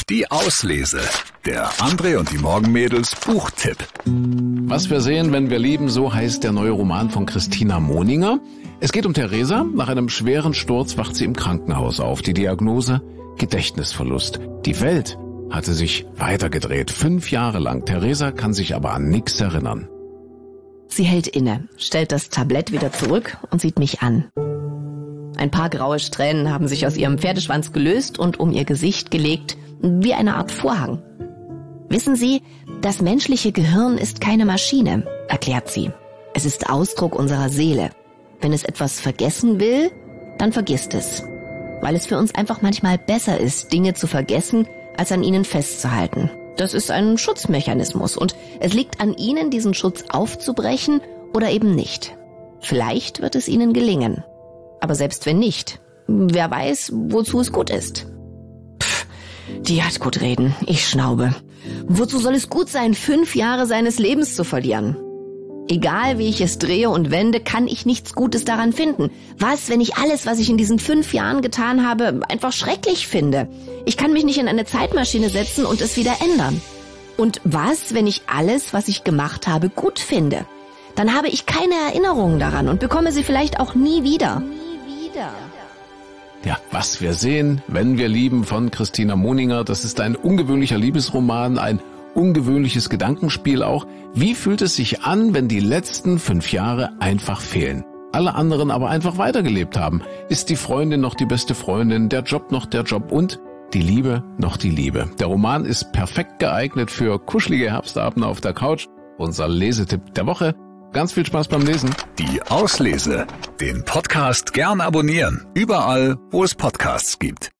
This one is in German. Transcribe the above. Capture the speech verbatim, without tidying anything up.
Die Auslese. Der André und die Morgenmädels Buchtipp. Was wir sehen, wenn wir lieben, so heißt der neue Roman von Christina Moninger. Es geht um Theresa. Nach einem schweren Sturz wacht sie im Krankenhaus auf. Die Diagnose: Gedächtnisverlust. Die Welt hatte sich weitergedreht, fünf Jahre lang. Theresa kann sich aber an nichts erinnern. Sie hält inne, stellt das Tablett wieder zurück und sieht mich an. Ein paar graue Strähnen haben sich aus ihrem Pferdeschwanz gelöst und um ihr Gesicht gelegt, wie eine Art Vorhang. Wissen Sie, das menschliche Gehirn ist keine Maschine, erklärt sie. Es ist Ausdruck unserer Seele. Wenn es etwas vergessen will, dann vergisst es. Weil es für uns einfach manchmal besser ist, Dinge zu vergessen, als an ihnen festzuhalten. Das ist ein Schutzmechanismus und es liegt an Ihnen, diesen Schutz aufzubrechen oder eben nicht. Vielleicht wird es Ihnen gelingen. Aber selbst wenn nicht, wer weiß, wozu es gut ist. Pff, die hat gut reden, ich schnaube. Wozu soll es gut sein, fünf Jahre seines Lebens zu verlieren? Egal wie ich es drehe und wende, kann ich nichts Gutes daran finden. Was, wenn ich alles, was ich in diesen fünf Jahren getan habe, einfach schrecklich finde? Ich kann mich nicht in eine Zeitmaschine setzen und es wieder ändern. Und was, wenn ich alles, was ich gemacht habe, gut finde? Dann habe ich keine Erinnerungen daran und bekomme sie vielleicht auch nie wieder. Nie wieder. Ja, was wir sehen, wenn wir lieben von Christina Moninger. Das ist ein ungewöhnlicher Liebesroman, ein ungewöhnliches Gedankenspiel auch. Wie fühlt es sich an, wenn die letzten fünf Jahre einfach fehlen? Alle anderen aber einfach weitergelebt haben. Ist die Freundin noch die beste Freundin, der Job noch der Job und die Liebe noch die Liebe? Der Roman ist perfekt geeignet für kuschelige Herbstabende auf der Couch. Unser Lesetipp der Woche. Ganz viel Spaß beim Lesen. Die Auslese. Den Podcast gern abonnieren. Überall, wo es Podcasts gibt.